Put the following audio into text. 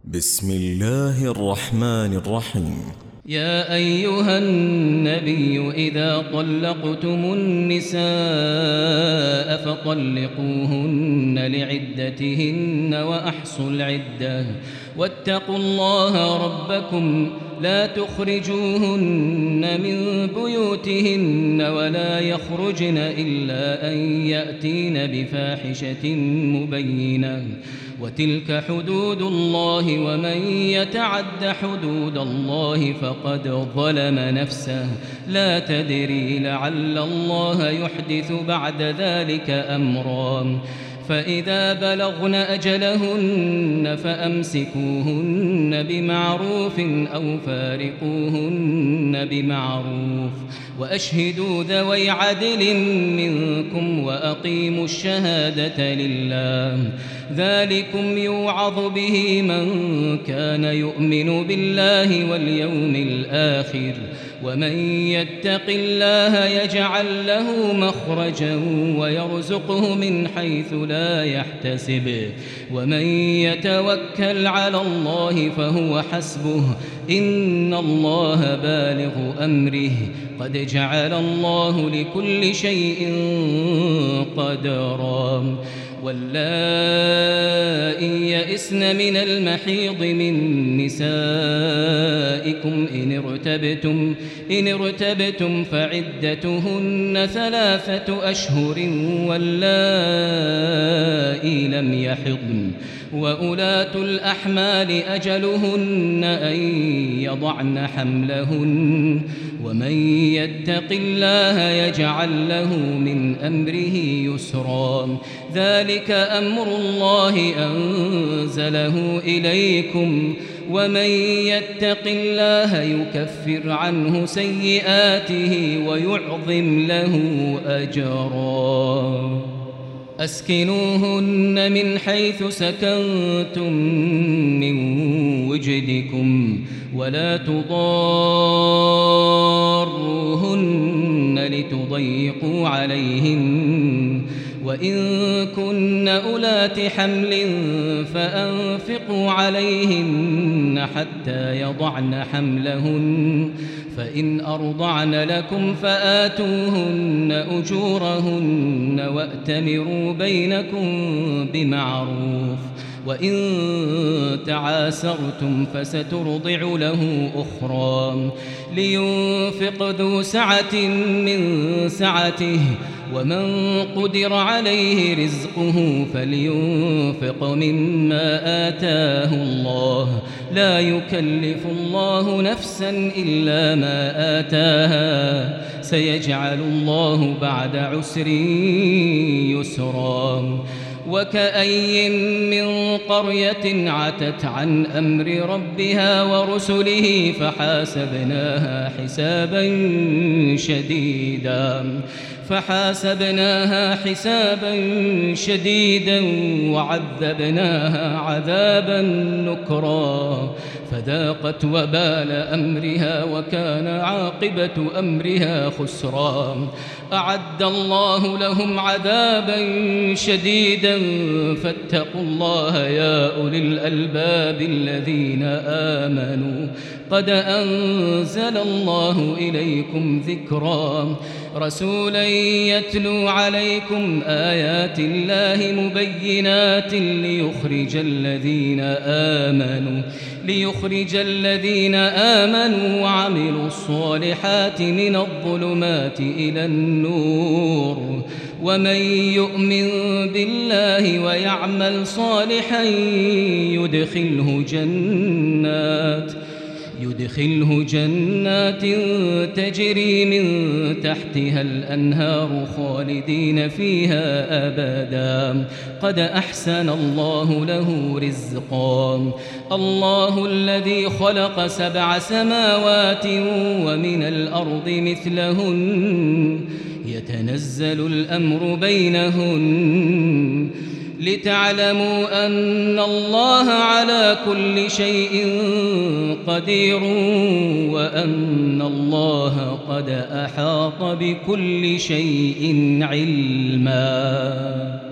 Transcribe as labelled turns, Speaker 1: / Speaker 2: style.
Speaker 1: بسم الله الرحمن الرحيم.
Speaker 2: يا أيها النبي إذا طلقتم النساء فطلقوهن لعدتهن وأحصوا العدة واتقوا الله ربكم لا تخرجوهن من بيوتهن ولا يخرجن إلا أن يأتين بفاحشة مبينة وتلك حدود الله ومن يتعد حدود الله فقد ظلم نفسه لا تدري لعل الله يحدث بعد ذلك أمرا فإذا بلغن أجلهن فأمسكوهن بمعروف أو فارقوهن بمعروف وأشهدوا ذوي عدل منكم وأقيموا الشهادة لله ذلكم يوعظ به من كان يؤمن بالله واليوم الآخر ومن يتق الله يجعل له مخرجا ويرزقه من حيث لا يحتسب ومن يتوكل على الله فهو حسبه إن الله بالغ أمره قد جعل الله لكل شيء قدرا واللائي يئسن من المحيض من نسائكم إن ارتبتم فعدتهن 3 أشهر واللائي لم يحضن وأولاة الأحمال أجلهن أن يضعن حملهن ومن يتق الله يجعل له من أمره يسرا ذلك أمر الله أنزله إليكم ومن يتق الله يكفر عنه سيئاته ويعظم له أجرا أسكنوهن من حيث سكنتم من وجدكم ولا تضاروهن لتضيقوا عليهن وإن كن أولات حمل فأنفقوا عليهن حتى يضعن حملهن فإن أرضعن لكم فآتوهن أجورهن وأتمروا بينكم بمعروف وإن تعاسرتم فسترضع له أخرى لينفق ذو سعة من سعته ومن قدر عليه رزقه فلينفق مما آتاه الله لا يكلف الله نفسا إلا ما آتاها سيجعل الله بعد عسر يسرا وكأي من قرية عتت عن أمر ربها ورسله فحاسبناها حسابا شديدا وعذبناها عذابا نكرا فذاقت وبال أمرها وكان عاقبة أمرها خسرا أعد الله لهم عذابا شديدا فاتقوا الله يا أولي الألباب الذين آمنوا قد أنزل الله إليكم ذكرا رسولا يتلو عليكم آيات الله مبينات ليخرج الذين آمنوا وعملوا الصالحات من الظلمات إلى النور ومن يؤمن بالله ويعمل صالحا يدخله جنات تجري من تحتها الأنهار خالدين فيها أبدا قد أحسن الله له رزقا الله الذي خلق 7 سماوات ومن الأرض مثلهن يتنزل الأمر بينهن لتعلموا أن الله على كل شيء قدير وأن الله قد أحاط بكل شيء علما.